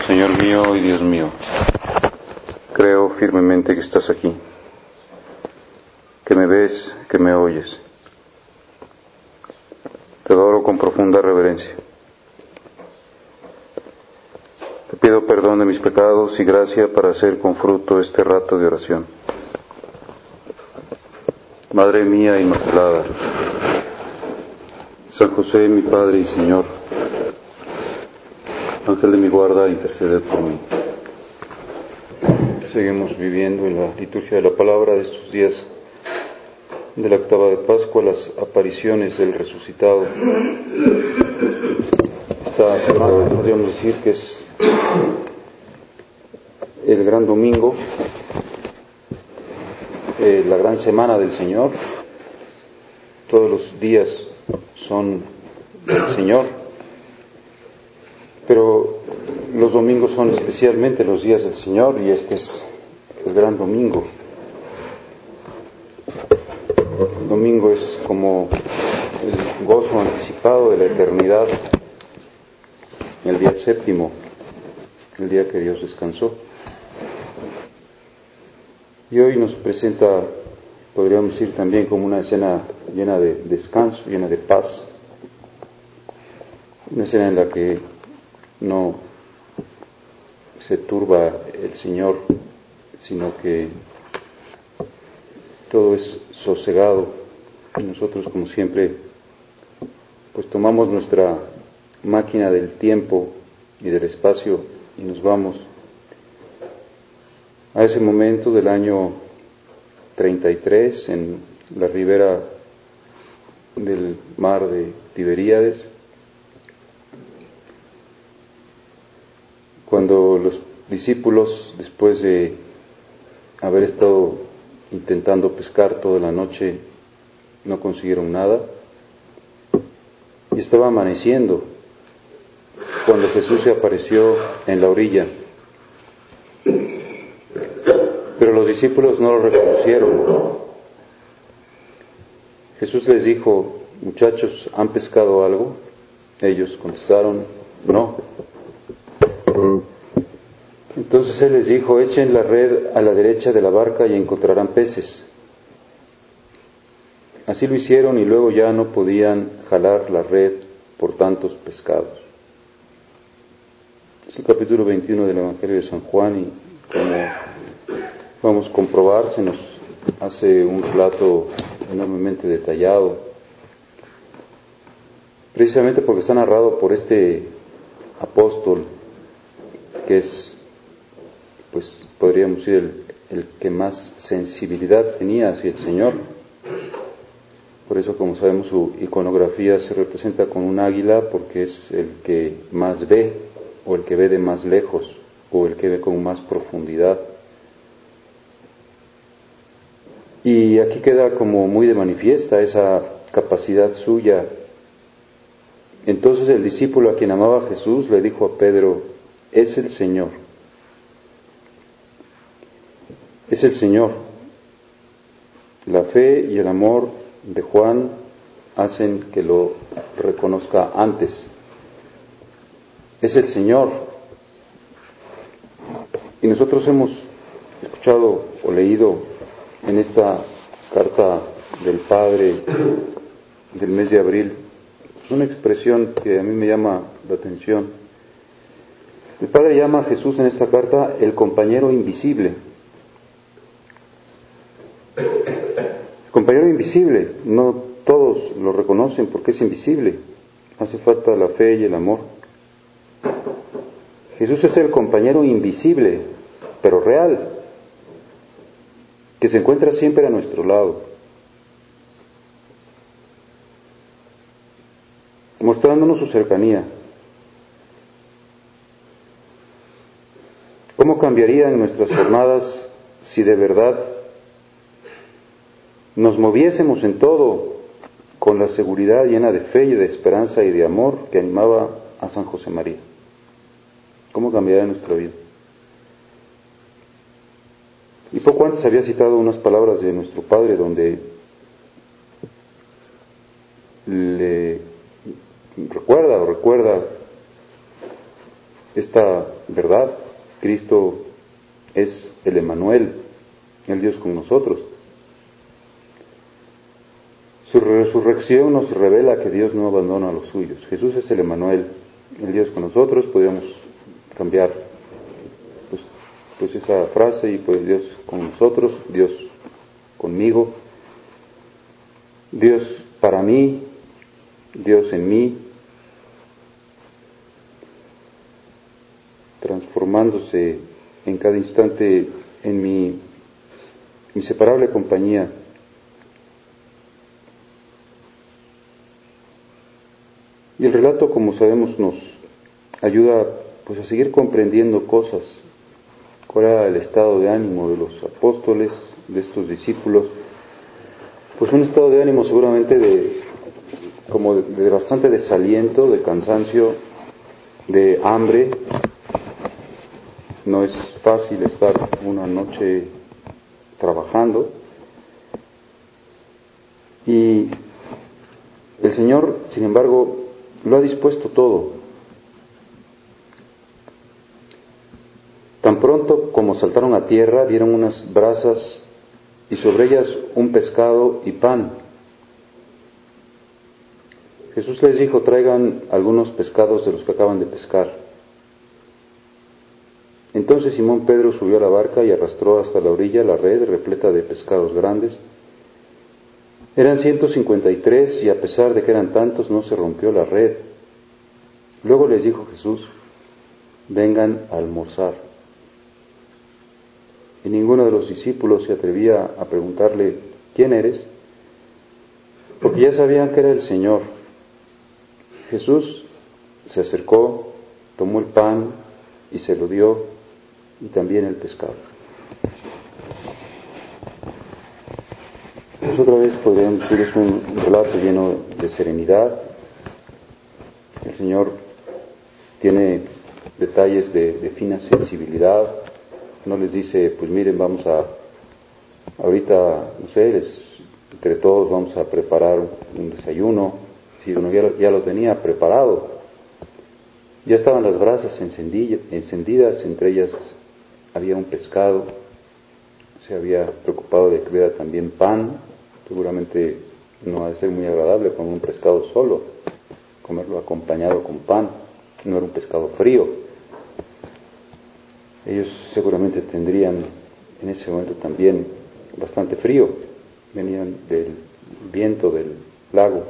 Señor mío y Dios mío, creo firmemente que estás aquí, que me ves, que me oyes. Te adoro con profunda reverencia. Te pido perdón de mis pecados y gracia para hacer con fruto este rato de oración. Madre mía Inmaculada, San José, mi Padre y Señor, Ángel de mi guarda, interceded por mí. Seguimos viviendo en la liturgia de la palabra de estos días de la octava de Pascua, las apariciones del resucitado. Esta semana podríamos decir que es el gran domingo, la gran semana del Señor. Todos los días son del Señor, pero los domingos son especialmente los días del Señor, y este es el gran domingo. El domingo es como el gozo anticipado de la eternidad, el día séptimo, el día que Dios descansó. Y hoy nos presenta, podríamos decir también, como una escena llena de descanso, llena de paz, una escena en la que no se turba el Señor, sino que todo es sosegado, y nosotros, como siempre, pues tomamos nuestra máquina del tiempo y del espacio y nos vamos a ese momento del año 33 en la ribera del mar de Tiberíades, cuando los discípulos, después de haber estado intentando pescar toda la noche, no consiguieron nada, y estaba amaneciendo cuando Jesús se apareció en la orilla. Pero los discípulos no lo reconocieron. Jesús les dijo: muchachos, ¿han pescado algo? Ellos contestaron: no. Entonces Él les dijo: echen la red a la derecha de la barca y encontrarán peces. Así lo hicieron, y luego ya no podían jalar la red por tantos pescados. Es el capítulo 21 del Evangelio de San Juan, y como vamos a comprobar, se nos hace un relato enormemente detallado, precisamente porque está narrado por este apóstol, que es, pues podríamos decir, el que más sensibilidad tenía hacia el Señor. Por eso, como sabemos, su iconografía se representa con un águila, porque es el que más ve, o el que ve de más lejos, o el que ve con más profundidad. Y aquí queda como muy de manifiesta esa capacidad suya. Entonces el discípulo a quien amaba a Jesús le dijo a Pedro: es el Señor. Es el Señor. La fe y el amor de Juan hacen que lo reconozca antes. Es el Señor. Y nosotros hemos escuchado o leído en esta carta del Padre del mes de abril una expresión que a mí me llama la atención. El Padre llama a Jesús en esta carta el compañero invisible. El compañero invisible, no todos lo reconocen porque es invisible. Hace falta la fe y el amor. Jesús es el compañero invisible, pero real, que se encuentra siempre a nuestro lado, mostrándonos su cercanía. ¿Cómo cambiarían nuestras jornadas si de verdad nos moviésemos en todo con la seguridad llena de fe y de esperanza y de amor que animaba a San José María? ¿Cómo cambiaría nuestra vida? Y poco antes había citado unas palabras de nuestro Padre donde le recuerda esta verdad. Cristo es el Emmanuel, el Dios con nosotros. Su resurrección nos revela que Dios no abandona a los suyos. Jesús es el Emmanuel, el Dios con nosotros. Podríamos cambiar pues esa frase y pues Dios con nosotros, Dios conmigo, Dios para mí, Dios en mí, transformándose en cada instante en mi inseparable compañía. Y el relato, como sabemos, nos ayuda pues a seguir comprendiendo cosas. ¿Cuál era el estado de ánimo de los apóstoles, de estos discípulos? Pues un estado de ánimo seguramente de bastante desaliento, de cansancio, de hambre. No es fácil estar una noche trabajando. Y el Señor, sin embargo, lo ha dispuesto todo. Tan pronto como saltaron a tierra, vieron unas brasas y sobre ellas un pescado y pan. Jesús les dijo: traigan algunos pescados de los que acaban de pescar. Entonces Simón Pedro subió a la barca y arrastró hasta la orilla la red repleta de pescados grandes. Eran 153 y a pesar de que eran tantos no se rompió la red. Luego les dijo Jesús: vengan a almorzar. Y ninguno de los discípulos se atrevía a preguntarle: ¿quién eres? Porque ya sabían que era el Señor. Jesús se acercó, tomó el pan y se lo dio, y también el pescado. Pues otra vez podríamos decir, es un relato lleno de serenidad. El Señor tiene detalles de fina sensibilidad. No les dice: pues miren, vamos ahorita, no sé, entre todos vamos a preparar un desayuno. Si uno ya lo tenía preparado. Ya estaban las brasas encendidas, entre ellas había un pescado. Se había preocupado de que hubiera también pan. Seguramente no ha de ser muy agradable comer un pescado solo, comerlo acompañado con pan. No era un pescado frío. Ellos seguramente tendrían en ese momento también bastante frío. Venían del viento del lago.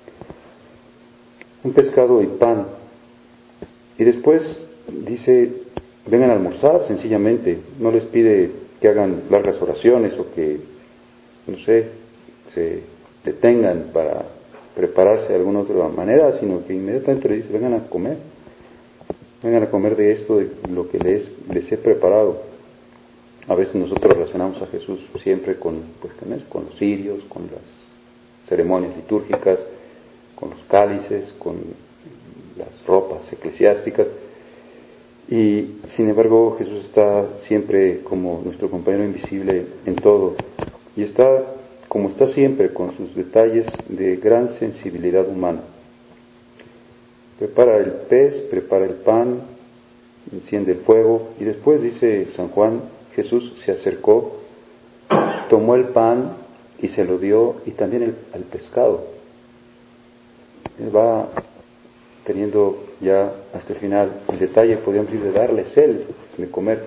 Un pescado y pan. Y después dice: vengan a almorzar, sencillamente. No les pide que hagan largas oraciones o que, no sé, se detengan para prepararse de alguna otra manera, sino que inmediatamente les dice: vengan a comer de esto, de lo que les he preparado. A veces nosotros relacionamos a Jesús siempre con los cirios, con las ceremonias litúrgicas, con los cálices, con las ropas eclesiásticas, y sin embargo Jesús está siempre como nuestro compañero invisible en todo, y está como está siempre, con sus detalles de gran sensibilidad humana. Prepara el pez, prepara el pan, enciende el fuego, y después, dice San Juan, Jesús se acercó, tomó el pan y se lo dio, y también el pescado. Él va teniendo ya hasta el final el detalle, podríamos decir, de darles él de comer.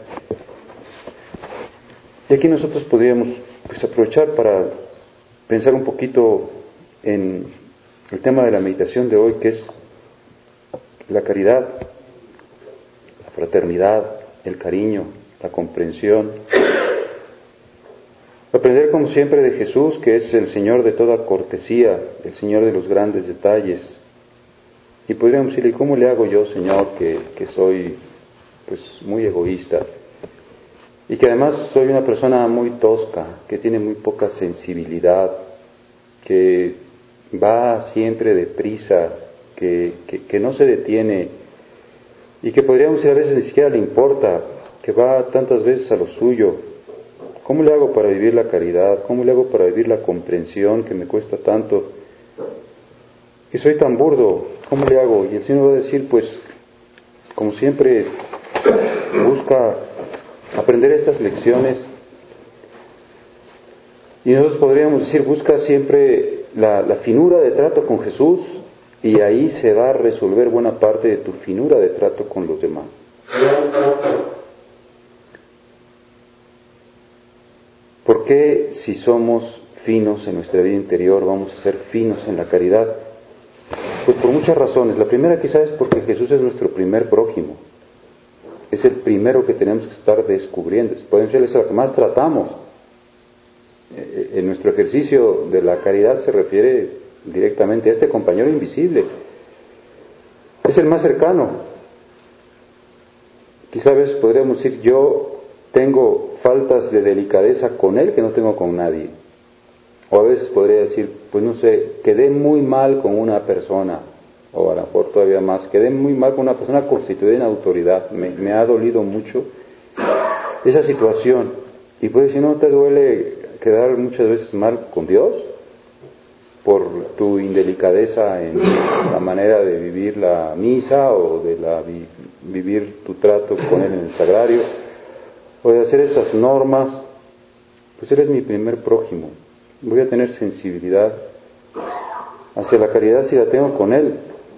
Y aquí nosotros podríamos aprovechar para pensar un poquito en el tema de la meditación de hoy, que es la caridad, la fraternidad, el cariño, la comprensión. Aprender como siempre de Jesús, que es el Señor de toda cortesía, el Señor de los grandes detalles. Y podríamos decirle: ¿cómo le hago yo, Señor, que soy muy egoísta? Y que además soy una persona muy tosca, que tiene muy poca sensibilidad, que va siempre deprisa, que no se detiene, y que podríamos decir a veces ni siquiera le importa, que va tantas veces a lo suyo. ¿Cómo le hago para vivir la caridad? ¿Cómo le hago para vivir la comprensión que me cuesta tanto? Que soy tan burdo, ¿cómo le hago? Y el Señor va a decir: como siempre, busca aprender estas lecciones. Y nosotros podríamos decir, busca siempre la finura de trato con Jesús, y ahí se va a resolver buena parte de tu finura de trato con los demás. ¿Por qué, si somos finos en nuestra vida interior, vamos a ser finos en la caridad? Pues por muchas razones. La primera quizás es porque Jesús es nuestro primer prójimo. Es el primero que tenemos que estar descubriendo. Pueden ser eso lo que más tratamos. En nuestro ejercicio de la caridad se refiere directamente a este compañero invisible. Es el más cercano. Quizás a veces podríamos decir, yo tengo faltas de delicadeza con él que no tengo con nadie. O a veces podría decir, pues no sé, quedé muy mal con una persona, o a lo mejor todavía más, quedé muy mal con una persona constituida en autoridad, me ha dolido mucho esa situación. Y puedes decir, ¿no te duele quedar muchas veces mal con Dios por tu indelicadeza en la manera de vivir la misa, o de vivir tu trato con él en el sagrario, o de hacer esas normas? Pues eres mi primer prójimo. Voy a tener sensibilidad hacia la caridad si la tengo con él.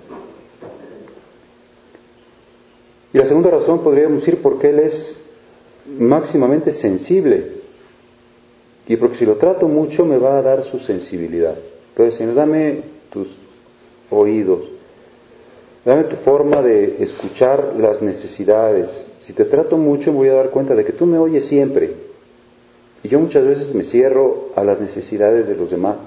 Y la segunda razón podríamos decir porque él es máximamente sensible, y porque si lo trato mucho me va a dar su sensibilidad. Entonces, Señor, dame tus oídos, dame tu forma de escuchar las necesidades. Si te trato mucho me voy a dar cuenta de que tú me oyes siempre, y yo muchas veces me cierro a las necesidades de los demás.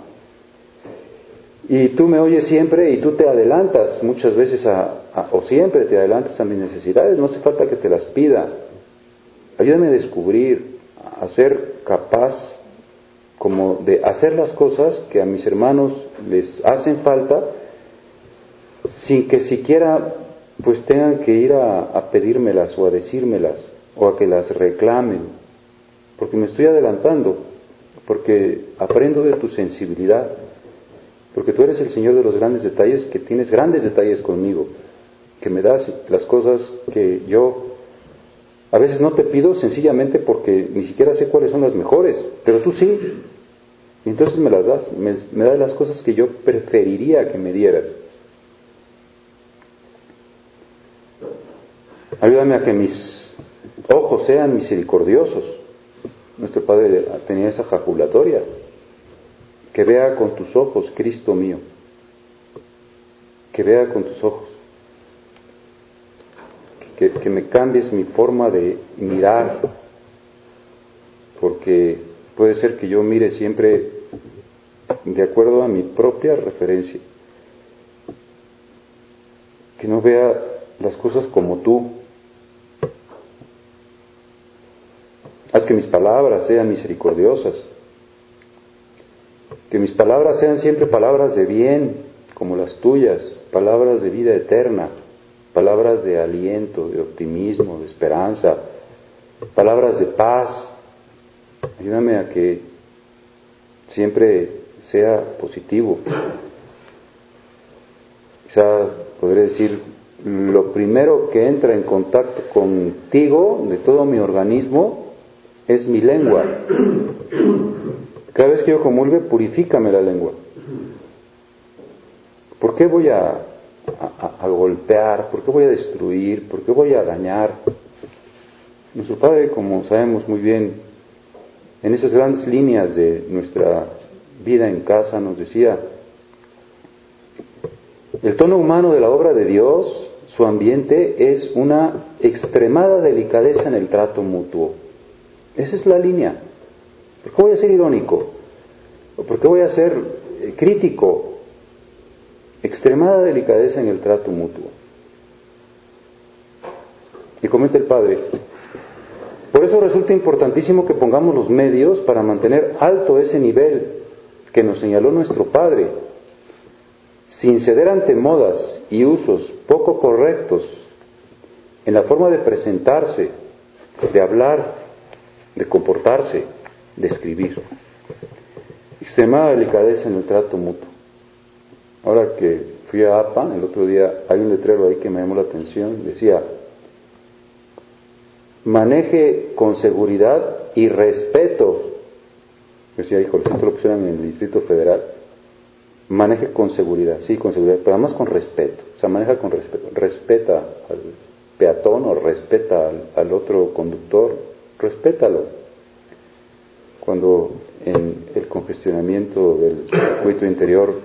Y tú me oyes siempre, y tú te adelantas muchas veces o siempre te adelantas a mis necesidades. No hace falta que te las pida. Ayúdame a descubrir, a ser capaz como de hacer las cosas que a mis hermanos les hacen falta, sin que siquiera pues tengan que ir a pedírmelas o a decírmelas o a que las reclamen, porque me estoy adelantando, porque aprendo de tu sensibilidad, porque tú eres el Señor de los grandes detalles, que tienes grandes detalles conmigo, que me das las cosas que yo a veces no te pido sencillamente porque ni siquiera sé cuáles son las mejores, pero tú sí, y entonces me las das, me das las cosas que yo preferiría que me dieras. Ayúdame a que mis ojos sean misericordiosos. Nuestro Padre tenía esa jaculatoria, que vea con tus ojos, Cristo mío, que vea con tus ojos, que me cambies mi forma de mirar, porque puede ser que yo mire siempre de acuerdo a mi propia referencia, que no vea las cosas como tú. Haz que mis palabras sean misericordiosas, que mis palabras sean siempre palabras de bien, como las tuyas, palabras de vida eterna, palabras de aliento, de optimismo, de esperanza, palabras de paz. Ayúdame a que siempre sea positivo. Quizá podré decir, lo primero que entra en contacto contigo, de todo mi organismo, es mi lengua. Cada vez que yo comulgue, purifícame la lengua. ¿Por qué voy a golpear? ¿Por qué voy a destruir? ¿Por qué voy a dañar? Nuestro Padre, como sabemos muy bien, en esas grandes líneas de nuestra vida en casa, nos decía, el tono humano de la obra de Dios, su ambiente, es una extremada delicadeza en el trato mutuo. Esa es la línea. ¿Por qué voy a ser irónico? ¿O por qué voy a ser crítico? Extremada delicadeza en el trato mutuo. Y comenta el Padre, por eso resulta importantísimo que pongamos los medios para mantener alto ese nivel que nos señaló nuestro Padre, sin ceder ante modas y usos poco correctos en la forma de presentarse, de hablar, de comportarse, de escribir. Extremada delicadeza en el trato mutuo. Ahora que fui a APA, el otro día, hay un letrero ahí que me llamó la atención, decía, maneje con seguridad y respeto. Yo decía, híjole, si esto lo pusieran en el Distrito Federal, maneje con seguridad, sí, con seguridad, pero además con respeto. O sea, maneja con respeto. Respeta al peatón o respeta al otro conductor, respétalo. Cuando en el congestionamiento del circuito interior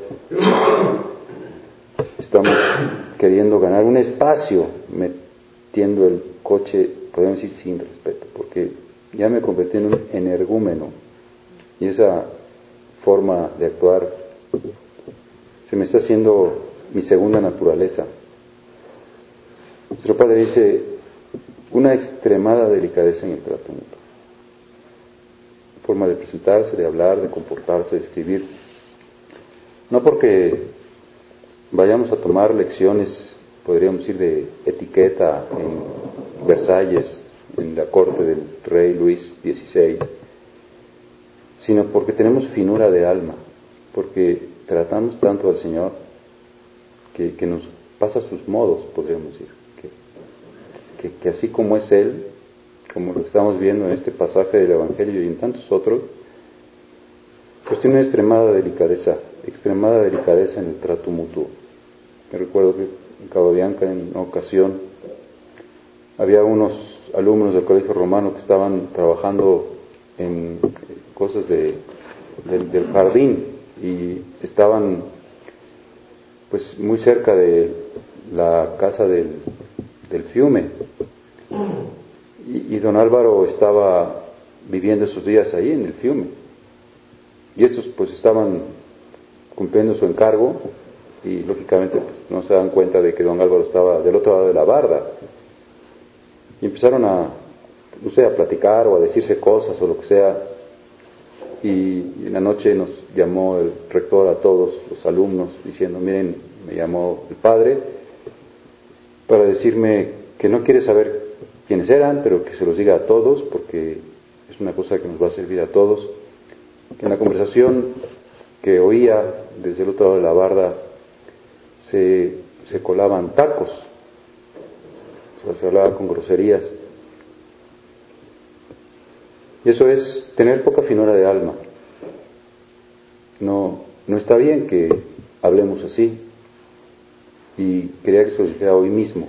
estamos queriendo ganar un espacio metiendo el coche, podemos decir sin respeto, porque ya me convertí en un energúmeno y esa forma de actuar se me está haciendo mi segunda naturaleza. Nuestro Padre dice una extremada delicadeza en el trato mutuo, forma de presentarse, de hablar, de comportarse, de escribir, no porque vayamos a tomar lecciones, podríamos decir, de etiqueta en Versalles, en la corte del rey Luis XVI, sino porque tenemos finura de alma, porque tratamos tanto al Señor que nos pasa sus modos, podríamos decir, que así como es Él, como lo estamos viendo en este pasaje del Evangelio y en tantos otros, pues tiene una extremada delicadeza en el trato mutuo. Me recuerdo que en Cabo Bianca, en una ocasión, había unos alumnos del Colegio Romano que estaban trabajando en cosas del jardín y estaban pues muy cerca de la casa del Fiume. Y don Álvaro estaba viviendo esos días ahí en el Fiume. Y estos pues estaban cumpliendo su encargo y lógicamente pues, no se dan cuenta de que don Álvaro estaba del otro lado de la barda. Y empezaron a platicar o a decirse cosas o lo que sea. Y en la noche nos llamó el rector a todos los alumnos diciendo, miren, me llamó el padre para decirme que no quiere saber quiénes eran, pero que se los diga a todos, porque es una cosa que nos va a servir a todos. Que en la conversación que oía desde el otro lado de la barda se colaban tacos, o sea, se hablaba con groserías. Y eso es tener poca finura de alma. No está bien que hablemos así, y quería que se lo dijera hoy mismo.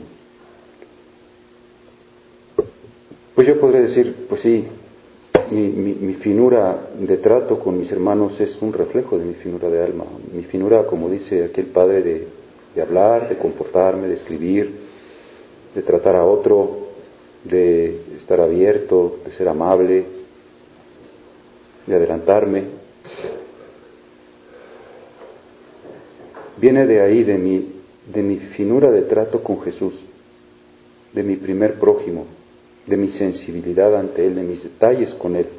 Pues yo podría decir, pues sí, mi finura de trato con mis hermanos es un reflejo de mi finura de alma. Mi finura, como dice aquel padre, de hablar, de comportarme, de escribir, de tratar a otro, de estar abierto, de ser amable, de adelantarme. Viene de ahí, de mi finura de trato con Jesús, de mi primer prójimo, de mi sensibilidad ante Él, de mis detalles con Él.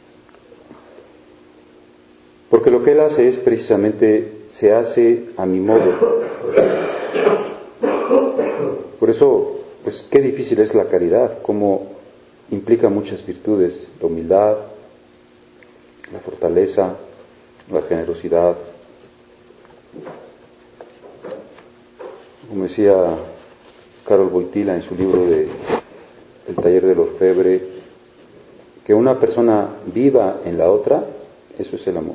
Porque lo que Él hace es precisamente, se hace a mi modo. Por eso, pues qué difícil es la caridad, cómo implica muchas virtudes, la humildad, la fortaleza, la generosidad. Como decía Karol Wojtyla en su libro El taller del orfebre, que una persona viva en la otra, eso es el amor.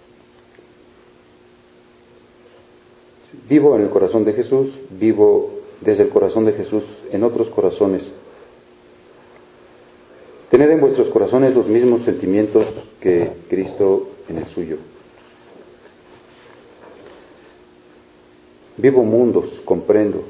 Vivo en el corazón de Jesús, vivo desde el corazón de Jesús en otros corazones. Tened en vuestros corazones los mismos sentimientos que Cristo en el suyo. Vivo mundos, comprendo.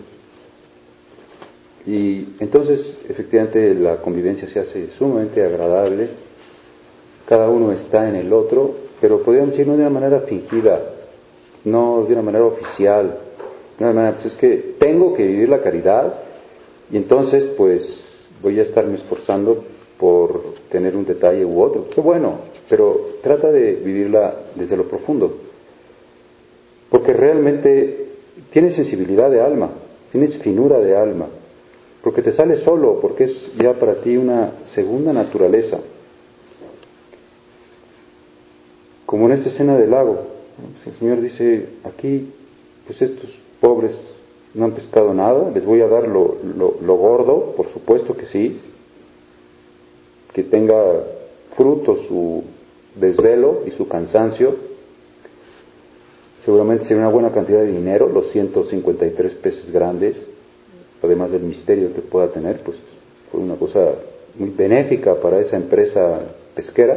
Y entonces, efectivamente, la convivencia se hace sumamente agradable. Cada uno está en el otro, pero podríamos decir no de una manera fingida, no de una manera oficial. De una manera, pues es que tengo que vivir la caridad y entonces, pues, voy a estarme esforzando por tener un detalle u otro. Qué bueno, pero trata de vivirla desde lo profundo. Porque realmente tienes sensibilidad de alma, tienes finura de alma. Porque te sale solo, porque es ya para ti una segunda naturaleza. Como en esta escena del lago, el Señor dice, aquí, pues estos pobres no han pescado nada, les voy a dar lo gordo, por supuesto que sí, que tenga fruto su desvelo y su cansancio. Seguramente sería una buena cantidad de dinero, los 153 peces grandes, además del misterio que pueda tener, pues fue una cosa muy benéfica para esa empresa pesquera.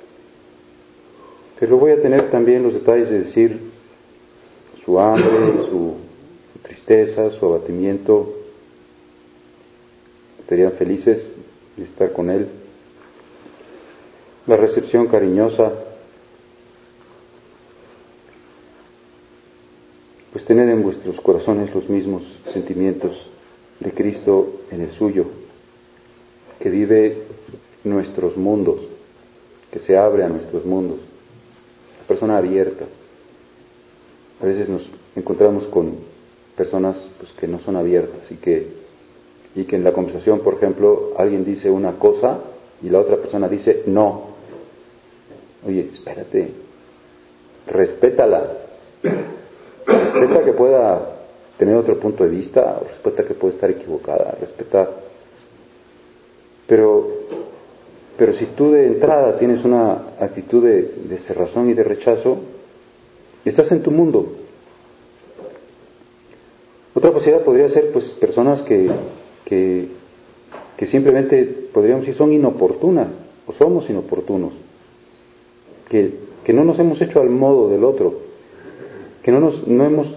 Pero voy a tener también los detalles de decir su hambre, su tristeza, su abatimiento. Estarían felices de estar con él. La recepción cariñosa, pues tened en vuestros corazones los mismos sentimientos de Cristo en el suyo, que vive nuestros mundos, que se abre a nuestros mundos, una persona abierta. A veces nos encontramos con personas pues, que no son abiertas y que en la conversación, por ejemplo, alguien dice una cosa y la otra persona dice no. Oye, espérate, respétala. Respeta que pueda tener otro punto de vista, respeta que puede estar equivocada, respeta. Pero si tú de entrada tienes una actitud de cerrazón y de rechazo, estás en tu mundo. Otra posibilidad podría ser pues personas que simplemente podríamos decir son inoportunas o somos inoportunos, que no nos hemos hecho al modo del otro, que no hemos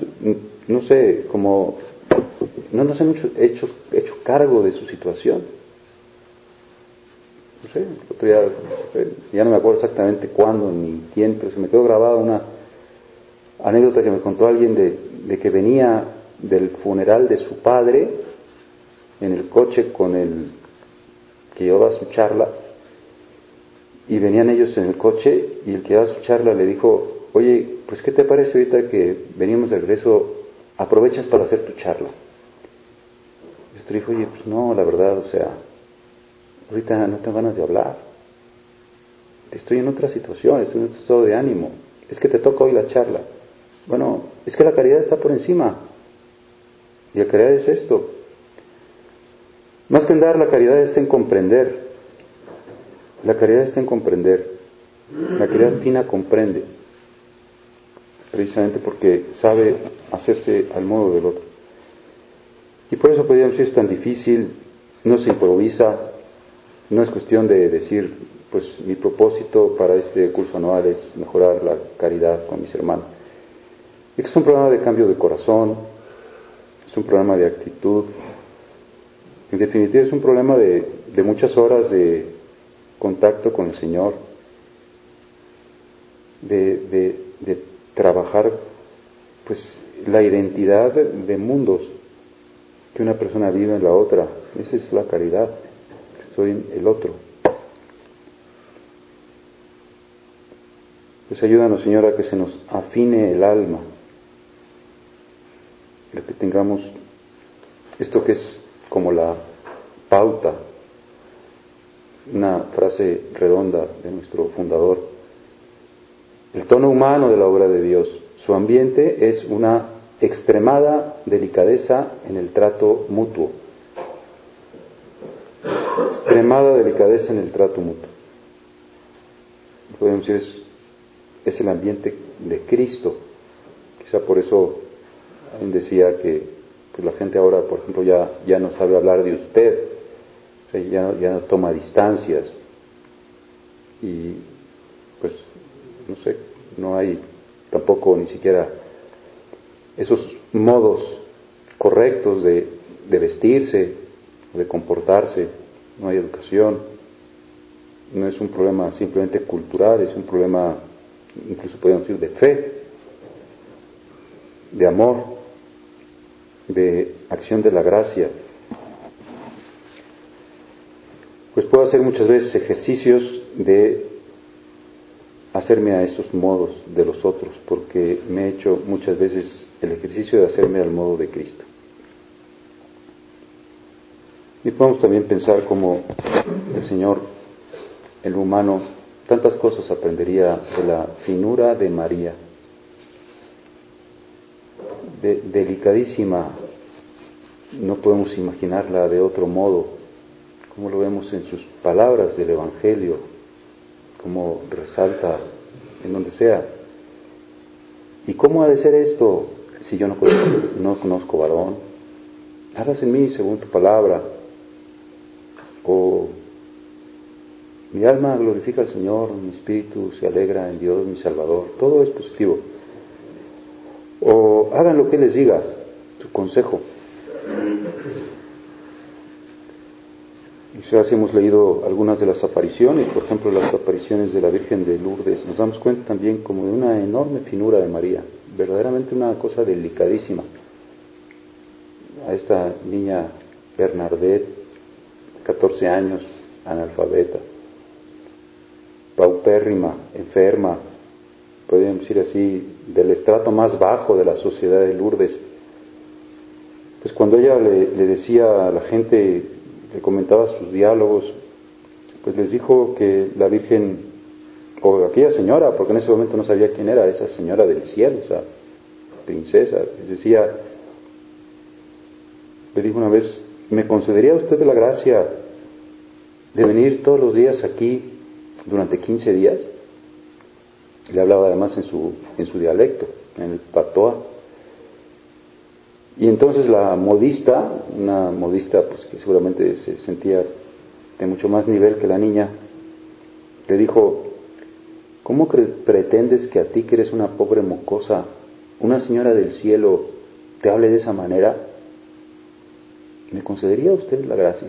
hecho cargo de su situación. No sé, otro día, ya no me acuerdo exactamente cuándo ni quién, pero se me quedó grabada una anécdota que me contó alguien de que venía del funeral de su padre en el coche con el que llevaba su charla, y venían ellos en el coche y el que llevaba su charla le dijo: oye, pues ¿qué te parece ahorita que venimos de regreso, aprovechas para hacer tu charla? Y este dijo: oye, pues no, la verdad, o sea, ahorita no tengo ganas de hablar, estoy en otra situación, estoy en otro estado de ánimo, es que te toca hoy la charla. Bueno, es que la caridad está por encima, y la caridad es esto. Más que en dar, la caridad está en comprender. La caridad está en comprender. La caridad fina comprende, precisamente porque sabe hacerse al modo del otro. Y por eso podríamos decir, es tan difícil, no se improvisa, no es cuestión de decir, pues mi propósito para este curso anual es mejorar la caridad con mis hermanos. Es un programa de cambio de corazón, es un programa de actitud, en definitiva es un problema de muchas horas de contacto con el Señor, de trabajar pues la identidad de mundos que una persona vive en la otra. Esa es la caridad, que estoy en el otro. Pues ayúdanos, Señor, a que se nos afine el alma, a que tengamos esto que es como la pauta, una frase redonda de nuestro fundador: el tono humano de la obra de Dios. Su ambiente es una extremada delicadeza en el trato mutuo. Extremada delicadeza en el trato mutuo. Podemos decir, es el ambiente de Cristo. Quizá por eso alguien decía que pues la gente ahora, por ejemplo, ya no sabe hablar de usted, o sea, ya no toma distancias, y pues no sé, no hay tampoco ni siquiera esos modos correctos de vestirse, de comportarse, no hay educación. No es un problema simplemente cultural, es un problema, incluso podríamos decir, de fe, de amor, de acción de la gracia. Pues puedo hacer muchas veces ejercicios de hacerme a esos modos de los otros, porque me he hecho muchas veces el ejercicio de hacerme al modo de Cristo. Y podemos también pensar como el Señor, el humano, tantas cosas aprendería de la finura de María, delicadísima, no podemos imaginarla de otro modo, cómo lo vemos en sus palabras del Evangelio, cómo resalta en donde sea. ¿Y cómo ha de ser esto si yo no conozco varón? Hablas en mí según tu palabra. O mi alma glorifica al Señor, mi espíritu se alegra en Dios, mi Salvador. Todo es positivo. O hagan lo que les diga, su consejo. Quizás hemos leído algunas de las apariciones, por ejemplo las apariciones de la Virgen de Lourdes. Nos damos cuenta también como de una enorme finura de María, verdaderamente una cosa delicadísima. A esta niña Bernadette, 14 años, analfabeta, paupérrima, enferma, podríamos decir así, del estrato más bajo de la sociedad de Lourdes. Pues cuando ella le decía a la gente, le comentaba sus diálogos, pues les dijo que la Virgen, o aquella señora, porque en ese momento no sabía quién era, esa señora del cielo, esa princesa, les decía, le dijo una vez, ¿me concedería usted la gracia de venir todos los días aquí durante 15 días? Le hablaba además en su dialecto, en el patois. Y entonces la modista, una modista pues que seguramente se sentía de mucho más nivel que la niña, le dijo, ¿cómo pretendes que a ti, que eres una pobre mocosa, una señora del cielo, te hable de esa manera? ¿Me concedería usted la gracia?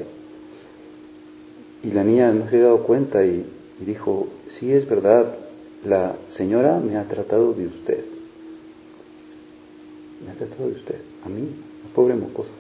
Y la niña no se había dado cuenta y dijo, sí, es verdad, la señora me ha tratado de usted. Me ha tratado de usted, a mí, la pobre mocosa.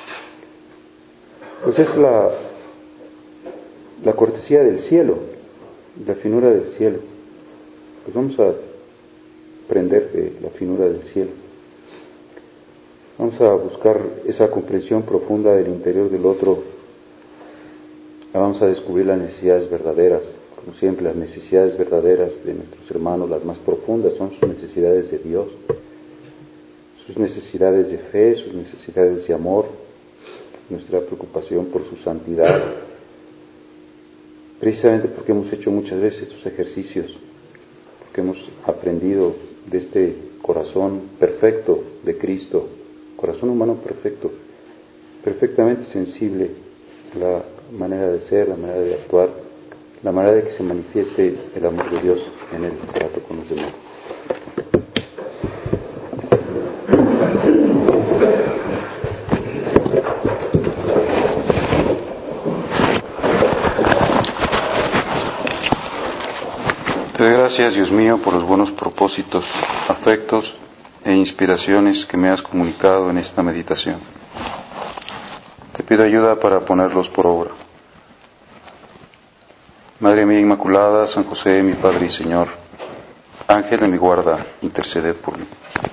Pues es la cortesía del cielo, la finura del cielo. Pues vamos a aprender de la finura del cielo. Vamos a buscar esa comprensión profunda del interior del otro. Vamos a descubrir las necesidades verdaderas. Como siempre, las necesidades verdaderas de nuestros hermanos, las más profundas, son sus necesidades de Dios, sus necesidades de fe, sus necesidades de amor, nuestra preocupación por su santidad. Precisamente porque hemos hecho muchas veces estos ejercicios, porque hemos aprendido de este corazón perfecto de Cristo, corazón humano perfecto, perfectamente sensible a la manera de ser, la manera de actuar, la manera de que se manifieste el amor de Dios en el trato con los demás. Te doy gracias, Dios mío, por los buenos propósitos, afectos e inspiraciones que me has comunicado en esta meditación. Te pido ayuda para ponerlos por obra. Madre mía Inmaculada, San José, mi Padre y Señor, Ángel de mi guarda, interceded por mí.